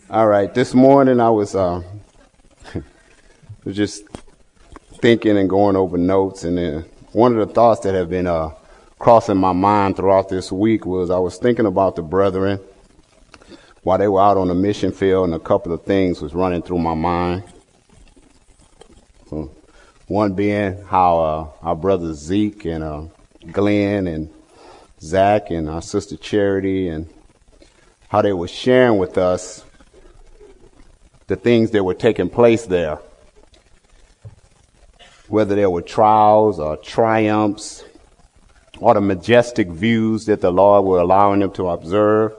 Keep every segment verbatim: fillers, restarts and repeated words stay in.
All right, this morning I was uh, was just thinking and going over notes, and then one of the thoughts that have been uh, crossing my mind throughout this week was I was thinking about the brethren while they were out on the mission field, and a couple of things was running through my mind. So, one being how uh, our brothers Zeke and uh, Glenn and Zach and our sister Charity, and how they were sharing with us the things that were taking place there, whether there were trials or triumphs or the majestic views that the Lord were allowing them to observe.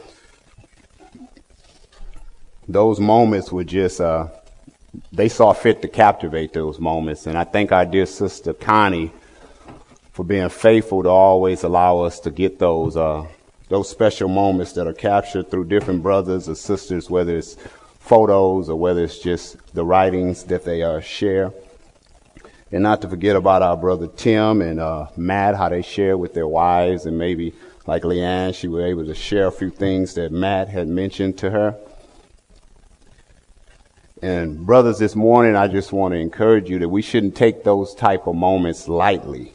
Those moments were just, uh, they saw fit to captivate those moments. And I thank our dear sister Connie for being faithful to always allow us to get those, uh, those special moments that are captured through different brothers or sisters, whether it's photos or whether it's just the writings that they uh, share. And not to forget about our brother Tim and uh, Matt, how they share with their wives, and maybe like Leanne, she was able to share a few things that Matt had mentioned to her. And brothers, this morning I just want to encourage you that we shouldn't take those type of moments lightly.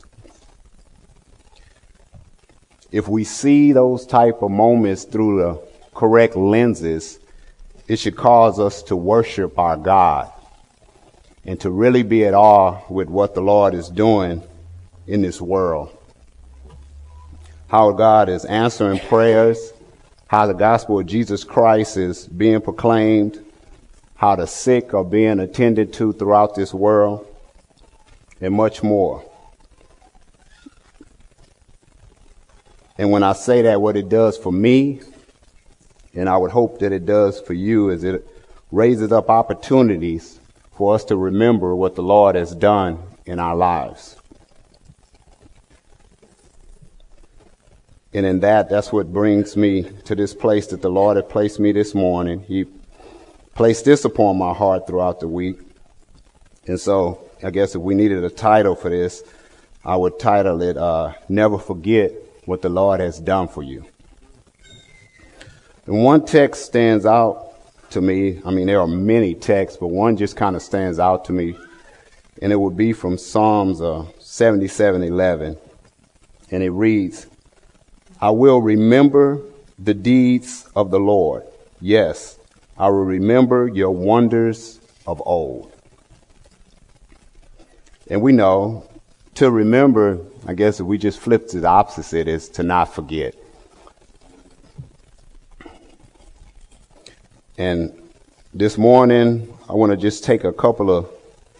If we see those type of moments through the correct lenses, it should cause us to worship our God and to really be at awe with what the Lord is doing in this world. How God is answering prayers, how the gospel of Jesus Christ is being proclaimed, how the sick are being attended to throughout this world, and much more. And when I say that, what it does for me, and I would hope that it does for you, is it raises up opportunities for us to remember what the Lord has done in our lives. And in that, that's what brings me to this place that the Lord had placed me this morning. He placed this upon my heart throughout the week. And so I guess if we needed a title for this, I would title it, uh, Never Forget What the Lord Has Done for You. And one text stands out to me. I mean, there are many texts, but one just kind of stands out to me. And it would be from Psalms uh, seventy-seven eleven. And it reads, I will remember the deeds of the Lord. Yes, I will remember your wonders of old. And we know to remember, I guess if we just flip to the opposite, is to not forget. And this morning, I want to just take a couple of,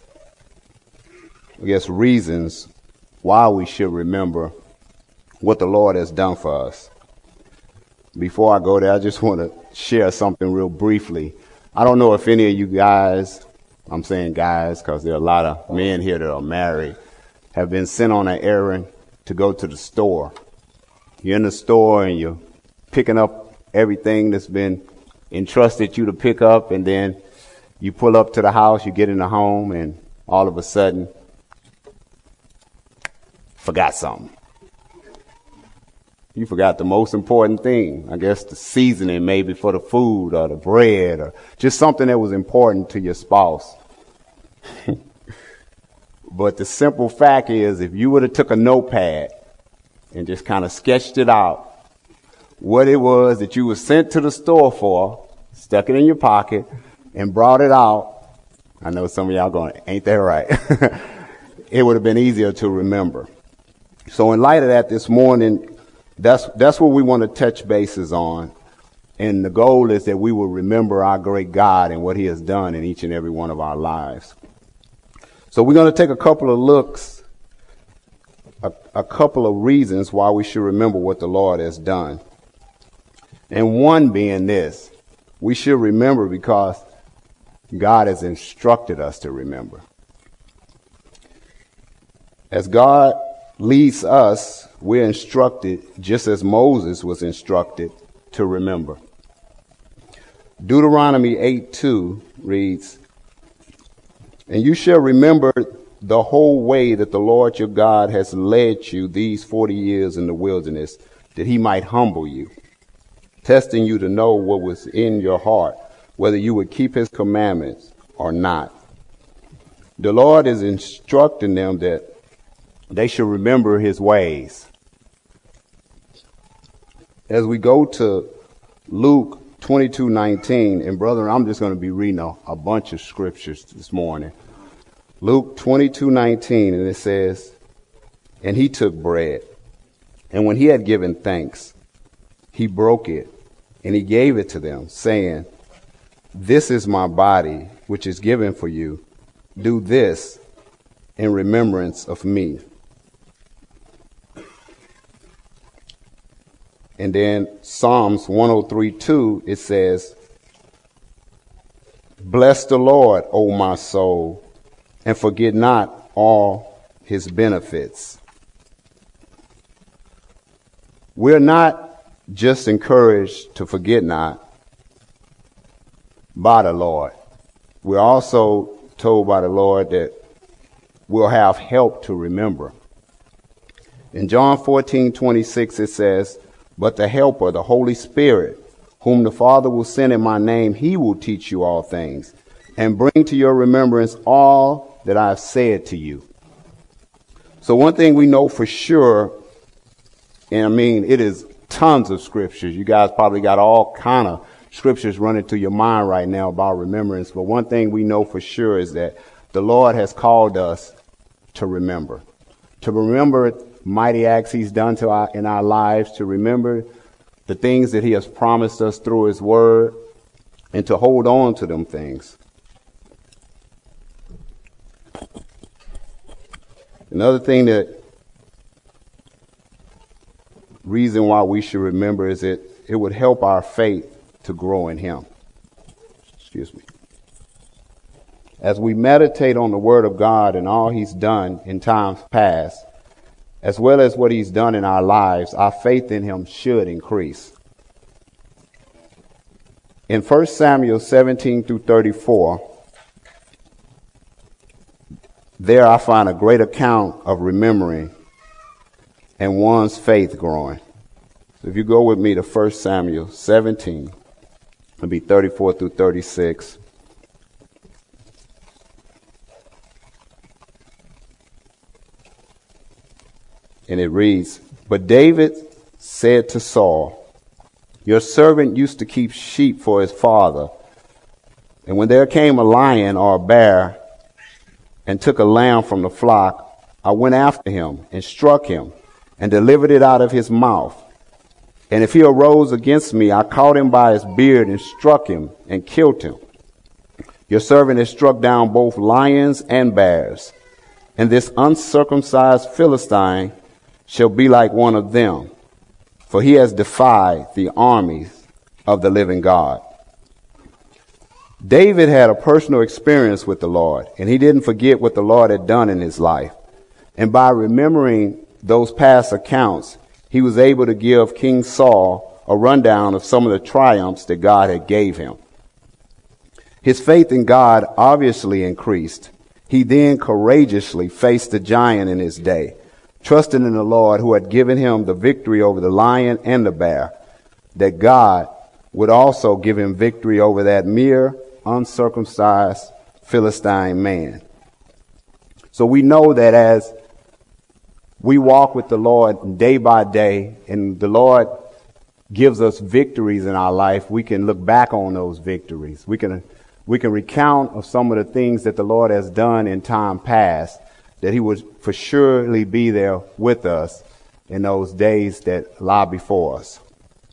I guess, reasons why we should remember what the Lord has done for us. Before I go there, I just want to share something real briefly. I don't know if any of you guys, I'm saying guys because there are a lot of men here that are married, have been sent on an errand to go to the store. You're in the store and you're picking up everything that's been entrusted you to pick up, and then you pull up to the house, you get in the home, and all of a sudden, forgot something. You forgot the most important thing, I guess the seasoning maybe for the food or the bread or just something that was important to your spouse. But the simple fact is, if you would have took a notepad and just kind of sketched it out, what it was that you were sent to the store for, stuck it in your pocket, and brought it out. I know some of y'all going, ain't that right? It would have been easier to remember. So in light of that this morning, that's that's what we want to touch bases on. And the goal is that we will remember our great God and what he has done in each and every one of our lives. So we're going to take a couple of looks, a, a couple of reasons why we should remember what the Lord has done. And one being this, we should remember because God has instructed us to remember. As God leads us, we're instructed just as Moses was instructed to remember. Deuteronomy eight two reads, and you shall remember the whole way that the Lord your God has led you these forty years in the wilderness, that he might humble you, testing you to know what was in your heart, whether you would keep his commandments or not. The Lord is instructing them that they should remember his ways. As we go to Luke twenty-two nineteen, and brother, I'm just going to be reading a, a bunch of scriptures this morning. Luke twenty-two nineteen, and it says, "And he took bread, and when he had given thanks, he broke it, and he gave it to them, saying, 'This is my body, which is given for you. Do this in remembrance of me.'" And then Psalms one oh three two, it says, "Bless the Lord, O my soul, and forget not all his benefits." We're not just encouraged to forget not by the Lord. We're also told by the Lord that we'll have help to remember. In John fourteen twenty-six, it says, "But the Helper, the Holy Spirit, whom the Father will send in my name, he will teach you all things and bring to your remembrance all that I have said to you." So one thing we know for sure, and I mean, it is tons of scriptures. You guys probably got all kind of scriptures running through your mind right now about remembrance. But one thing we know for sure is that the Lord has called us to remember, to remember mighty acts he's done to our, in our lives, to remember the things that he has promised us through his word, and to hold on to them things. Another thing that reason why we should remember is that it would help our faith to grow in him. Excuse me. As we meditate on the word of God and all he's done in times past, as well as what he's done in our lives, our faith in him should increase. In First Samuel seventeen through thirty-four, there I find a great account of remembering and one's faith growing. So if you go with me to First Samuel seventeen, it'll be thirty-four through thirty-six. And it reads, "But David said to Saul, 'Your servant used to keep sheep for his father. And when there came a lion or a bear and took a lamb from the flock, I went after him and struck him and delivered it out of his mouth. And if he arose against me, I caught him by his beard and struck him and killed him. Your servant has struck down both lions and bears, and this uncircumcised Philistine shall be like one of them, for he has defied the armies of the living God.'" David had a personal experience with the Lord, and he didn't forget what the Lord had done in his life. And by remembering those past accounts, he was able to give King Saul a rundown of some of the triumphs that God had gave him. His faith in God obviously increased. He then courageously faced the giant in his day, trusting in the Lord who had given him the victory over the lion and the bear, that God would also give him victory over that mere uncircumcised Philistine man. So we know that as we walk with the Lord day by day, and the Lord gives us victories in our life, we can look back on those victories. We can we can recount of some of the things that the Lord has done in time past, that he would for surely be there with us in those days that lie before us.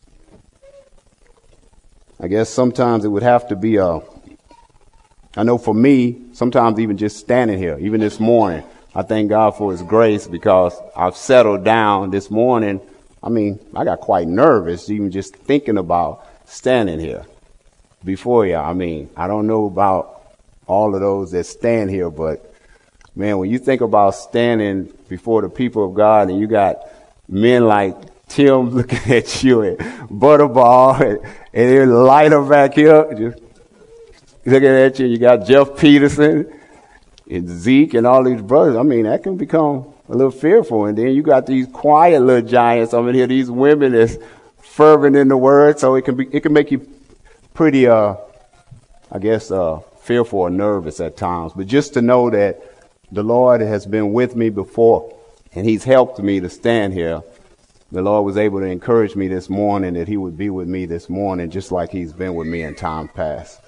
I guess sometimes it would have to be a, I know for me, sometimes even just standing here, even this morning, I thank God for his grace because I've settled down this morning. I mean, I got quite nervous even just thinking about standing here before you. I mean, I don't know about all of those that stand here, but man, when you think about standing before the people of God and you got men like Tim looking at you and Butterball and, and there's Lighter back here just looking at you, you got Jeff Peterson and Zeke and all these brothers. I mean, that can become a little fearful. And then you got these quiet little giants over here, these women that's fervent in the word, so it can be, it can make you pretty uh I guess, uh, fearful or nervous at times. But just to know that the Lord has been with me before and he's helped me to stand here. The Lord was able to encourage me this morning that he would be with me this morning, just like he's been with me in times past.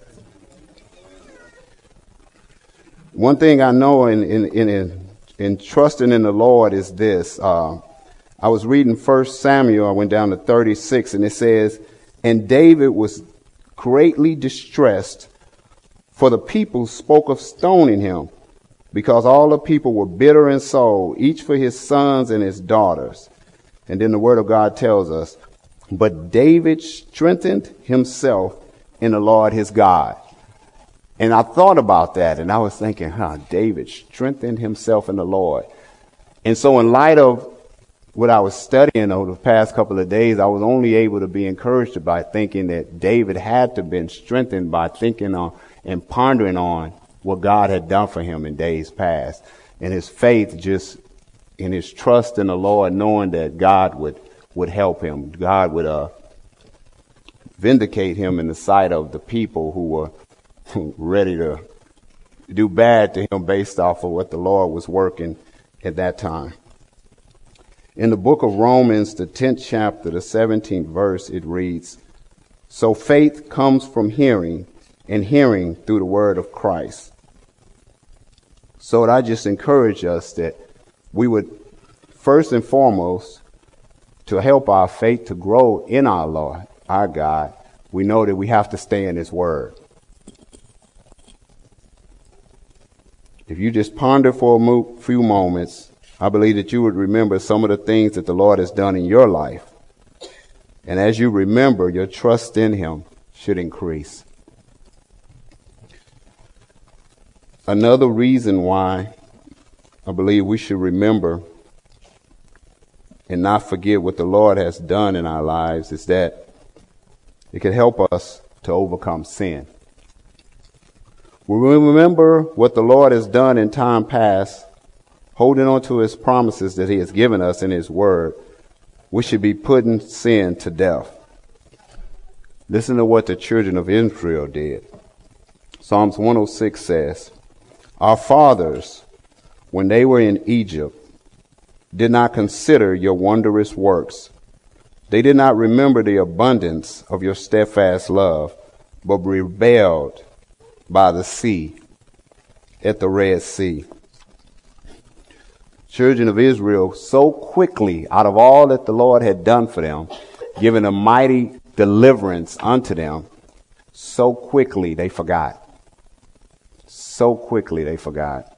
One thing I know in, in, in, in trusting in the Lord is this. Uh, I was reading First Samuel. I went down to thirty-six, and it says, "And David was greatly distressed, for the people spoke of stoning him, because all the people were bitter in soul, each for his sons and his daughters." And then the word of God tells us, "But David strengthened himself in the Lord his God." And I thought about that, and I was thinking, huh, David strengthened himself in the Lord. And so in light of what I was studying over the past couple of days, I was only able to be encouraged by thinking that David had to have been strengthened by thinking on and pondering on what God had done for him in days past. And his faith just in his trust in the Lord, knowing that God would, would help him. God would uh, vindicate him in the sight of the people who were ready to do bad to him based off of what the Lord was working at that time. In the book of Romans, the tenth chapter, the seventeenth verse, it reads, "So faith comes from hearing, and hearing through the word of Christ." So I just encourage us that we would, first and foremost, to help our faith to grow in our Lord, our God, we know that we have to stay in his word. If you just ponder for a mo- few moments, I believe that you would remember some of the things that the Lord has done in your life. And as you remember, your trust in him should increase. Another reason why I believe we should remember and not forget what the Lord has done in our lives is that it can help us to overcome sin. When we remember what the Lord has done in time past, holding on to his promises that he has given us in his word, we should be putting sin to death. Listen to what the children of Israel did. Psalms one oh six says, "Our fathers, when they were in Egypt, did not consider your wondrous works. They did not remember the abundance of your steadfast love, but rebelled by the sea, at the Red Sea." Children of Israel, so quickly, out of all that the Lord had done for them, giving a mighty deliverance unto them, so quickly they forgot. So quickly they forgot.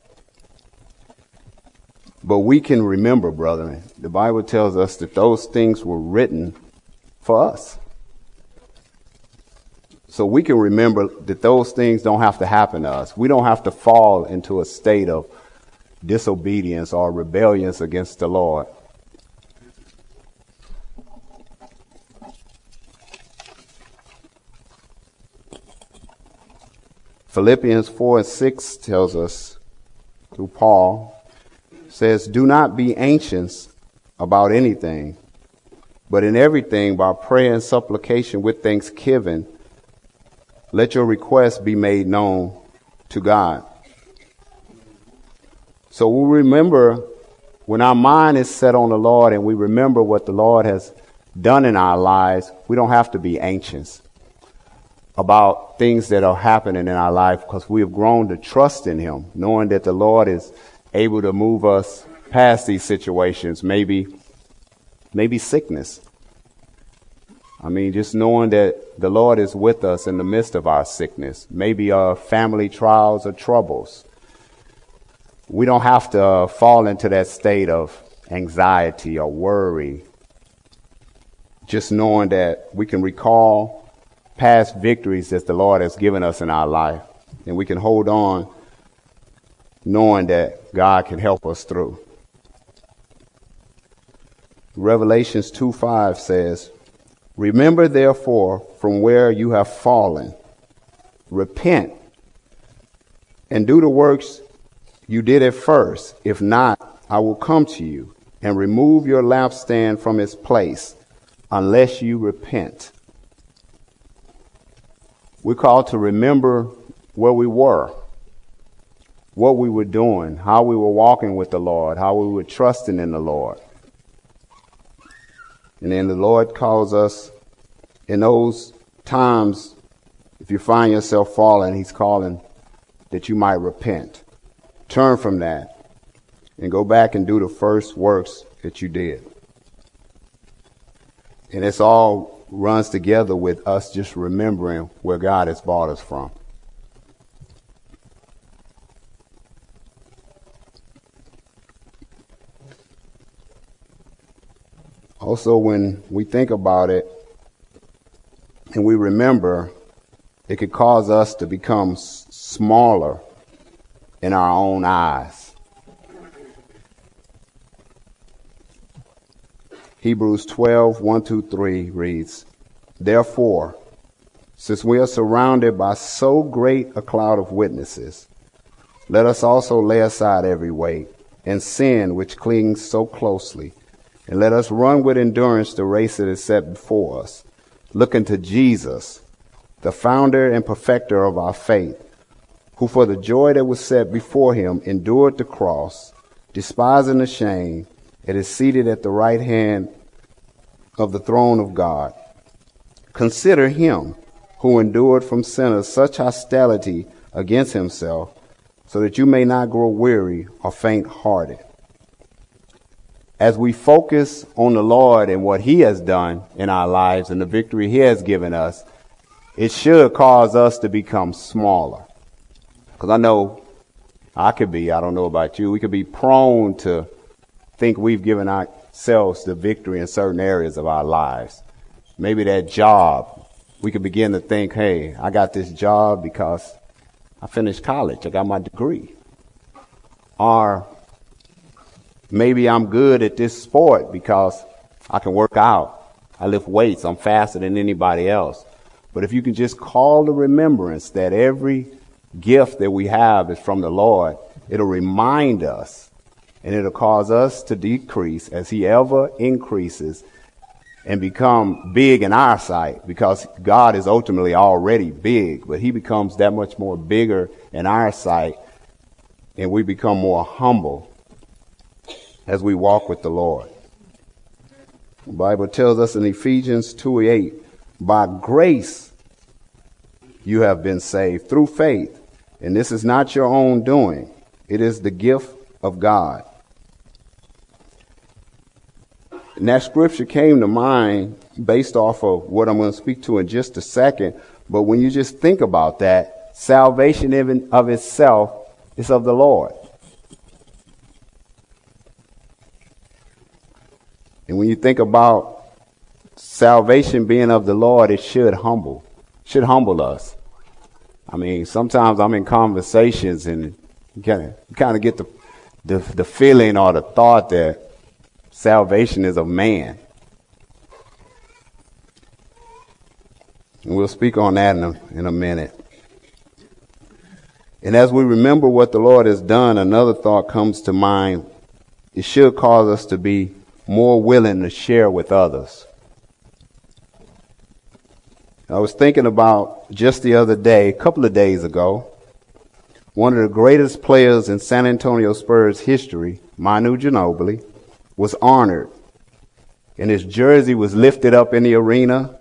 But we can remember, brethren, the Bible tells us that those things were written for us. So we can remember that those things don't have to happen to us. We don't have to fall into a state of disobedience or rebellion against the Lord. Philippians four and six tells us, through Paul, says, "Do not be anxious about anything, but in everything by prayer and supplication with thanksgiving, let your requests be made known to God." So we remember when our mind is set on the Lord and we remember what the Lord has done in our lives, we don't have to be anxious about things that are happening in our life because we have grown to trust in him, knowing that the Lord is able to move us past these situations, maybe, maybe sickness. I mean, just knowing that the Lord is with us in the midst of our sickness, maybe our family trials or troubles. We don't have to uh, fall into that state of anxiety or worry. Just knowing that we can recall past victories that the Lord has given us in our life, and we can hold on knowing that God can help us through. Revelations two five says, "Remember therefore from where you have fallen, repent, and do the works you did at first. If not, I will come to you and remove your lampstand from its place, unless you repent." We're called to remember where we were, what we were doing, how we were walking with the Lord, how we were trusting in the Lord. And then the Lord calls us in those times, if you find yourself falling, he's calling that you might repent. Turn from that and go back and do the first works that you did. And it's all runs together with us just remembering where God has brought us from. Also, when we think about it and we remember, it could cause us to become s- smaller in our own eyes. Hebrews twelve, one through three reads, "Therefore, since we are surrounded by so great a cloud of witnesses, let us also lay aside every weight and sin which clings so closely, and let us run with endurance the race that is set before us, looking to Jesus, the founder and perfecter of our faith, who for the joy that was set before him endured the cross, despising the shame, and is seated at the right hand of the throne of God. Consider him who endured from sinners such hostility against himself, so that you may not grow weary or faint-hearted." As we focus on the Lord and what he has done in our lives and the victory he has given us, it should cause us to become smaller. Because I know I could be, I don't know about you, we could be prone to think we've given ourselves the victory in certain areas of our lives. Maybe that job, we could begin to think, hey, I got this job because I finished college, I got my degree. Or maybe I'm good at this sport because I can work out, I lift weights, I'm faster than anybody else. But if you can just call to remembrance that every gift that we have is from the Lord, it'll remind us and it'll cause us to decrease as he ever increases and become big in our sight, because God is ultimately already big, but he becomes that much more bigger in our sight and we become more humble as we walk with the Lord. The Bible tells us in Ephesians two eight, by grace you have been saved through faith, and this is not your own doing. It is the gift of God. And that scripture came to mind based off of what I'm going to speak to in just a second. But when you just think about that, salvation even of itself is of the Lord. And when you think about salvation being of the Lord, it should humble, should humble us. I mean, sometimes I'm in conversations and you kind of, you kind of get the, the the feeling or the thought that salvation is of man. And we'll speak on that in a, in a minute. And as we remember what the Lord has done, another thought comes to mind. It should cause us to be more willing to share with others. I was thinking about just the other day, a couple of days ago, one of the greatest players in San Antonio Spurs history, Manu Ginobili, was honored, and his jersey was lifted up in the arena,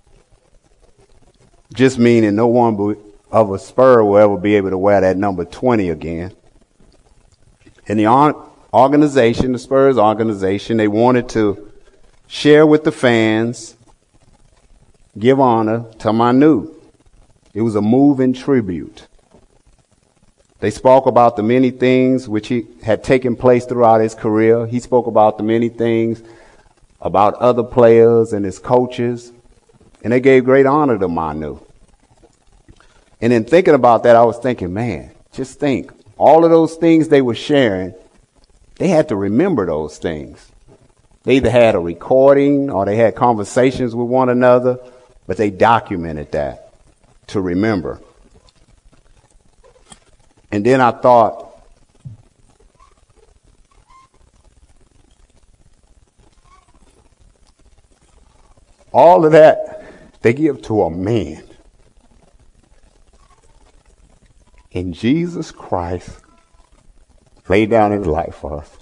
just meaning no one of a Spur will ever be able to wear that number twenty again. And the organization, the Spurs organization, they wanted to share with the fans, give honor to Manu. It was a moving tribute. They spoke about the many things which he had taken place throughout his career. He spoke about the many things about other players and his coaches, and they gave great honor to Manu. And in thinking about that, I was thinking, man, just think, all of those things they were sharing, they had to remember those things. They either had a recording or they had conversations with one another, but they documented that to remember. And then I thought, all of that they give to a man. And Jesus Christ laid down his life for us.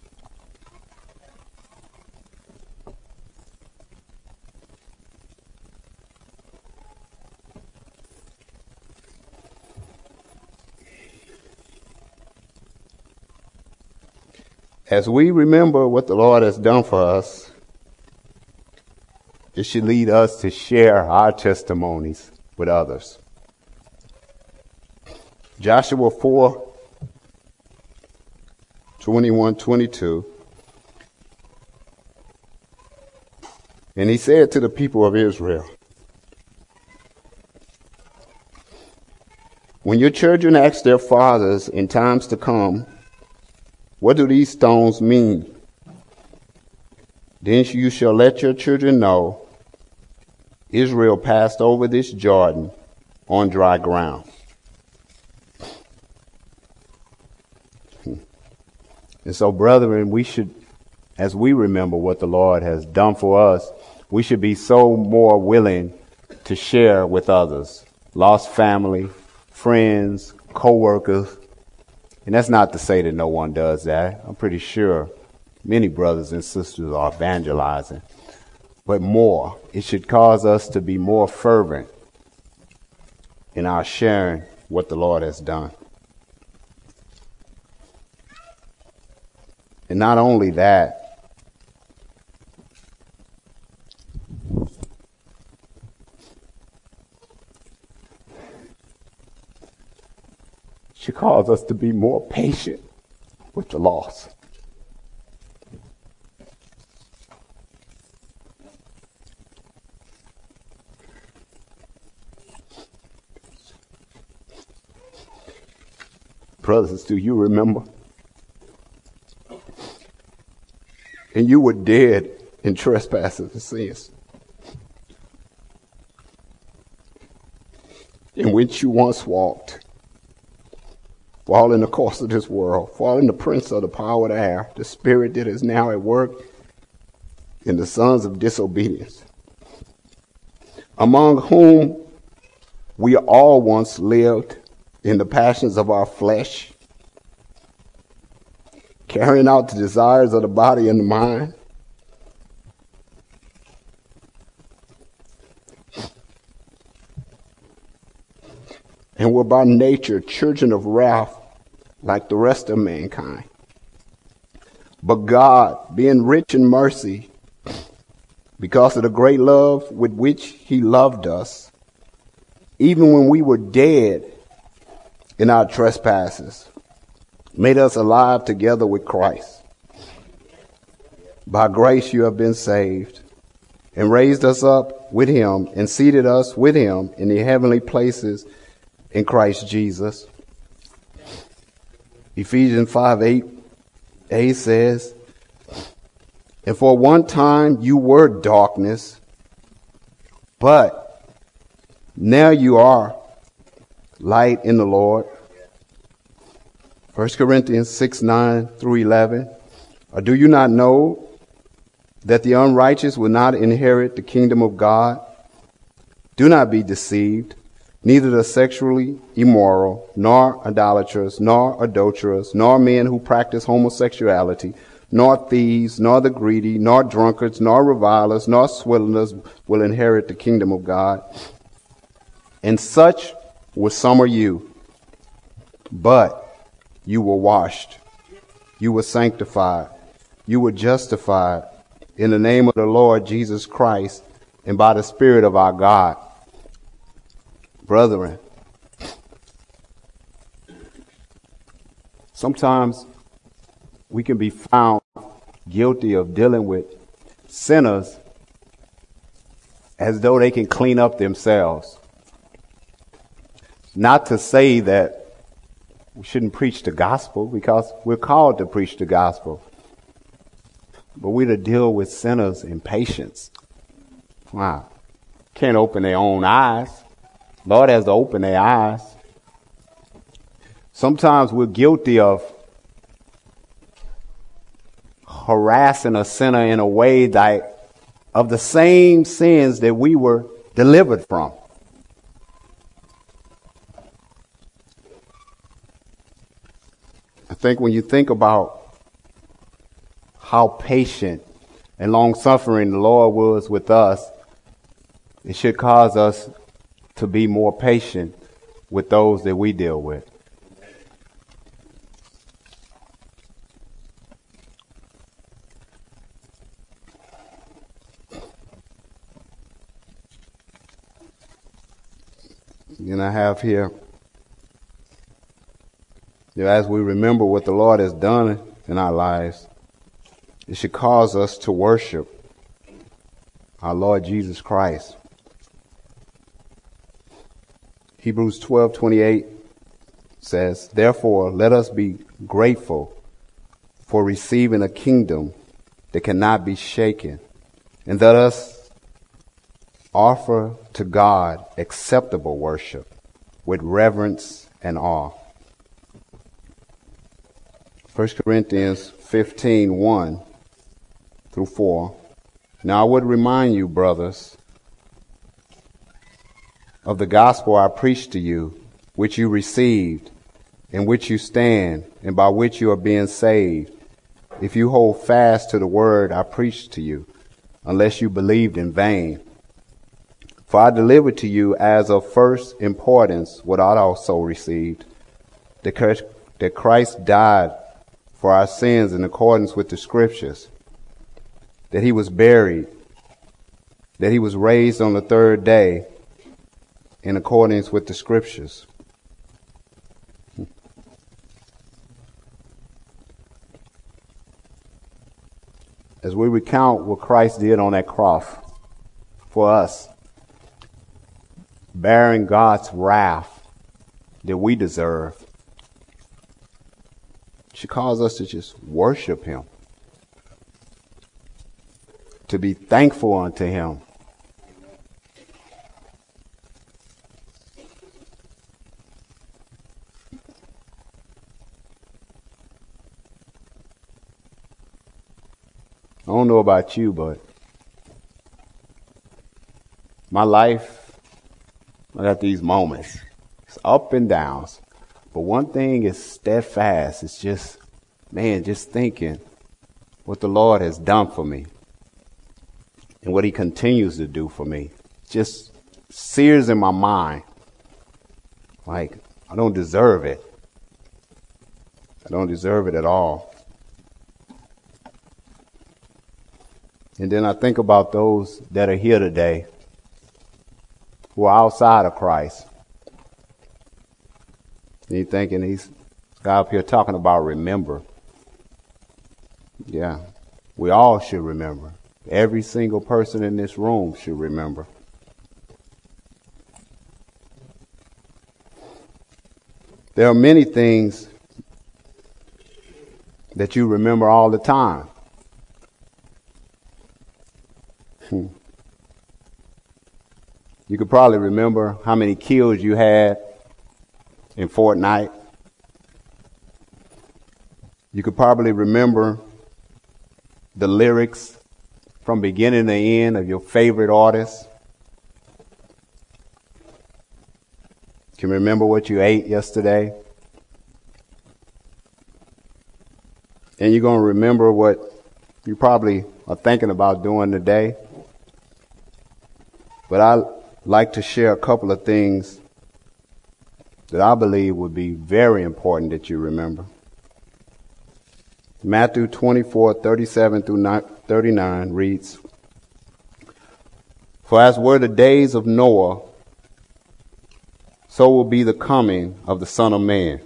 As we remember what the Lord has done for us, it should lead us to share our testimonies with others. Joshua four, twenty-one, twenty-two. And he said to the people of Israel, when your children ask their fathers in times to come, what do these stones mean? Then you shall let your children know Israel passed over this Jordan on dry ground. And so, brethren, we should, as we remember what the Lord has done for us, we should be so more willing to share with others. Lost family, friends, co-workers. And that's not to say that no one does that. I'm pretty sure many brothers and sisters are evangelizing. But more, it should cause us to be more fervent in our sharing what the Lord has done. And not only that, should cause us to be more patient with the lost. Brothers, do you remember? And you were dead in trespasses and sins, in which you once walked, while in the course of this world, while in the prince of the power of the air, the spirit that is now at work in the sons of disobedience, among whom we all once lived in the passions of our flesh, carrying out the desires of the body and the mind. And were by nature children of wrath like the rest of mankind. But God, being rich in mercy, because of the great love with which he loved us, even when we were dead in our trespasses, made us alive together with Christ. By grace you have been saved, and raised us up with him, and seated us with him in the heavenly places in Christ Jesus. Ephesians five eight a says, and for one time you were darkness, but now you are light in the Lord. First Corinthians six nine through eleven. Or do you not know that the unrighteous will not inherit the kingdom of God? Do not be deceived. Neither the sexually immoral, nor idolaters, nor adulterers, nor men who practice homosexuality, nor thieves, nor the greedy, nor drunkards, nor revilers, nor swindlers will inherit the kingdom of God. And such were some of you. But you were washed, you were sanctified, you were justified in the name of the Lord Jesus Christ and by the Spirit of our God. Brethren, sometimes we can be found guilty of dealing with sinners as though they can clean up themselves. Not to say that we shouldn't preach the gospel, because we're called to preach the gospel. But we're to deal with sinners in patience. Wow. Can't open their own eyes. Lord has to open their eyes. Sometimes we're guilty of harassing a sinner in a way that of the same sins that we were delivered from. think when you think about how patient and long-suffering the Lord was with us, it should cause us to be more patient with those that we deal with. And I have here, you know, as we remember what the Lord has done in our lives, it should cause us to worship our Lord Jesus Christ. Hebrews twelve twenty-eight says, "Therefore, let us be grateful for receiving a kingdom that cannot be shaken, and let us offer to God acceptable worship with reverence and awe." First Corinthians fifteen one through four. "Now I would remind you, brothers, of the gospel I preached to you, which you received, in which you stand, and by which you are being saved, if you hold fast to the word I preached to you, unless you believed in vain. For I delivered to you as of first importance what I also received, that Christ died for our sins in accordance with the Scriptures, that he was buried, that he was raised on the third day in accordance with the Scriptures." As we recount what Christ did on that cross for us, bearing God's wrath that we deserve, should cause us to just worship him, to be thankful unto him. I don't know about you, but my life, I got these moments. It's up and downs. But one thing is steadfast. It's just, man, just thinking what the Lord has done for me and what he continues to do for me. Just sears in my mind. Like, I don't deserve it. I don't deserve it at all. And then I think about those that are here today who are outside of Christ. And you're thinking he's guy up here talking about remember. Yeah, we all should remember. Every single person in this room should remember. There are many things that you remember all the time. Hmm. You could probably remember how many kills you had in Fortnite. You could probably remember the lyrics from beginning to end of your favorite artist. Can you remember what you ate yesterday? And you're going to remember what you probably are thinking about doing today. But I like to share a couple of things that I believe would be very important that you remember. Matthew twenty-four, thirty-seven through thirty-nine reads, "For as were the days of Noah, so will be the coming of the Son of Man.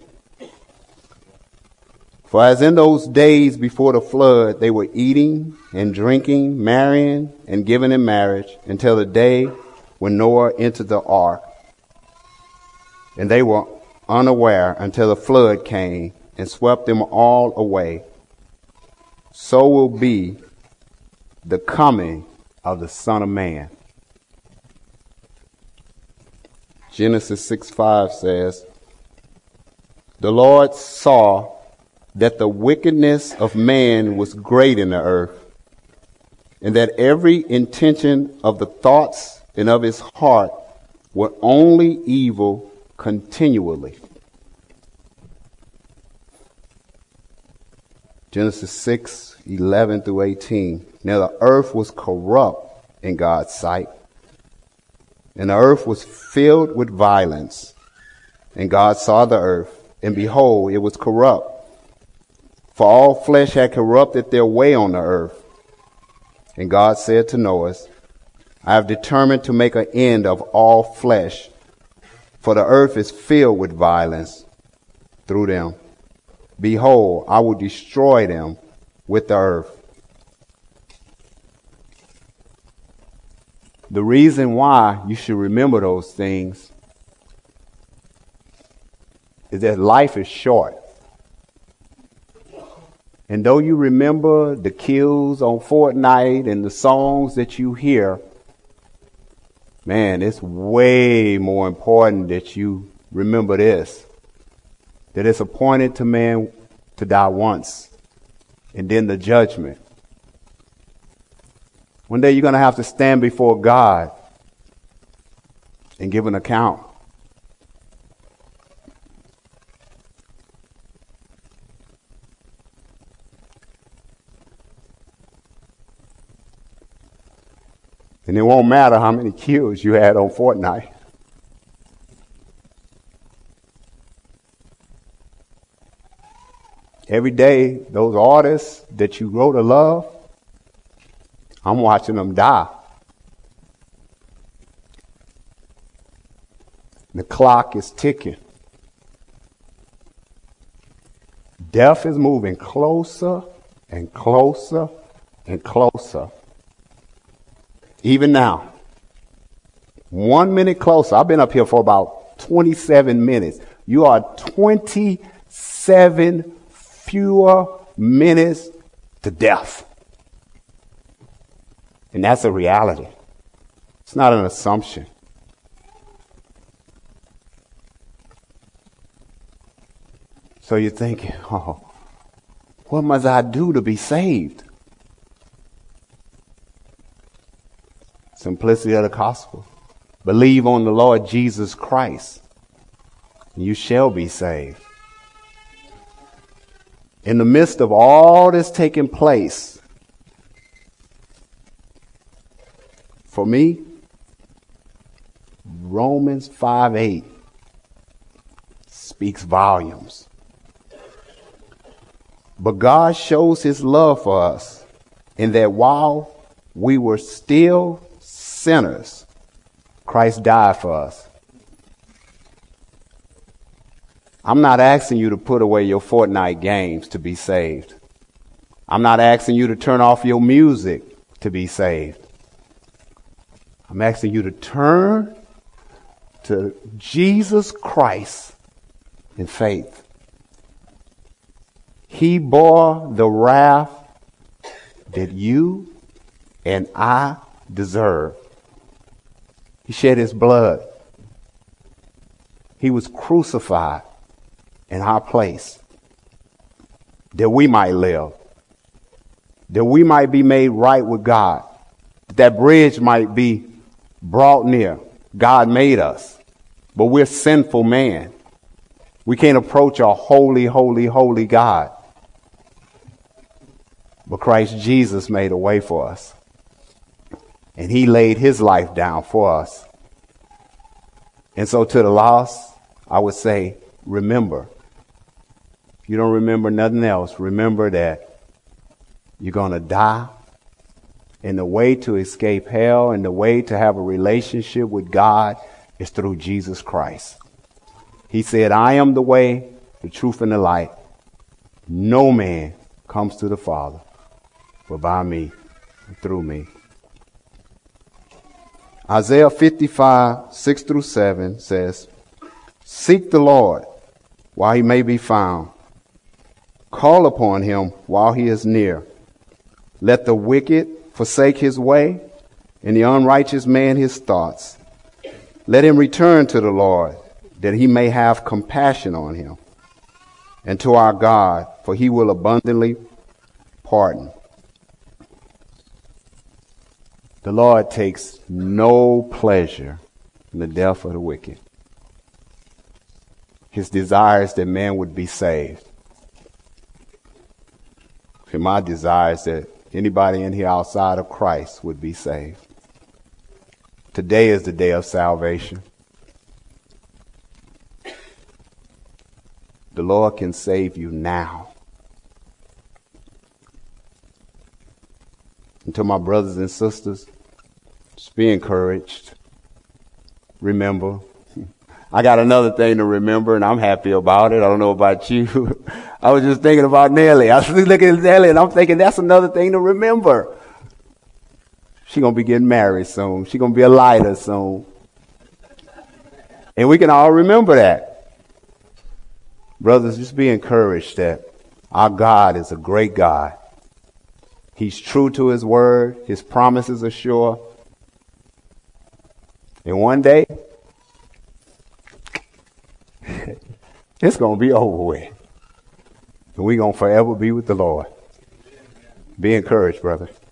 For as in those days before the flood, they were eating and drinking, marrying and giving in marriage until the day when Noah entered the ark. And they were unaware until the flood came and swept them all away. So will be the coming of the Son of Man." Genesis six five says, "The Lord saw that the wickedness of man was great in the earth, and that every intention of the thoughts and of his heart were only evil continually." Genesis six, eleven through eighteen. Now the earth was corrupt in God's sight, and the earth was filled with violence. And God saw the earth, and behold, it was corrupt. For all flesh had corrupted their way on the earth. And God said to Noah, I have determined to make an end of all flesh, for the earth is filled with violence through them. Behold, I will destroy them with the earth. The reason why you should remember those things is that life is short. And though you remember the kills on Fortnite and the songs that you hear, man, it's way more important that you remember this. That it's appointed to man to die once, and then the judgment. One day you're going to have to stand before God and give an account. And it won't matter how many kills you had on Fortnite. Every day, those artists that you grow to love, I'm watching them die. The clock is ticking. Death is moving closer and closer and closer. Even now, one minute closer. I've been up here for about twenty-seven minutes. You are twenty-seven fewer minutes to death. And that's a reality. It's not an assumption. So you're thinking, oh, what must I do to be saved? Simplicity of the gospel. Believe on the Lord Jesus Christ, and you shall be saved. In the midst of all that's taking place, for me, Romans five eight speaks volumes. But God shows his love for us in that while we were still sinners, Christ died for us. I'm not asking you to put away your Fortnite games to be saved. I'm not asking you to turn off your music to be saved. I'm asking you to turn to Jesus Christ in faith. He bore the wrath that you and I deserve. He shed his blood. He was crucified in our place that we might live, that we might be made right with God, that, that bridge might be brought near. God made us, but we're sinful man. We can't approach a holy, holy, holy God. But Christ Jesus made a way for us. And he laid his life down for us. And so to the lost, I would say, remember. If you don't remember nothing else, remember that you're going to die. And the way to escape hell and the way to have a relationship with God is through Jesus Christ. He said, I am the way, the truth, and the light. No man comes to the Father but by me and through me. Isaiah fifty-five, six through seven says, seek the Lord while he may be found. Call upon him while he is near. Let the wicked forsake his way, and the unrighteous man his thoughts. Let him return to the Lord, that he may have compassion on him, and to our God, for he will abundantly pardon. The Lord takes no pleasure in the death of the wicked. His desire is that man would be saved. And my desire is that anybody in here outside of Christ would be saved. Today is the day of salvation. The Lord can save you now. And to my brothers and sisters, just be encouraged. Remember, I got another thing to remember, and I'm happy about it. I don't know about you. I was just thinking about Nellie. I was looking at Nellie, and I'm thinking that's another thing to remember. She's going to be getting married soon. She's going to be a lighter soon. And we can all remember that. Brothers, just be encouraged that our God is a great God. He's true to his word. His promises are sure. And one day, it's going to be over with. And we're going to forever be with the Lord. Be encouraged, brother.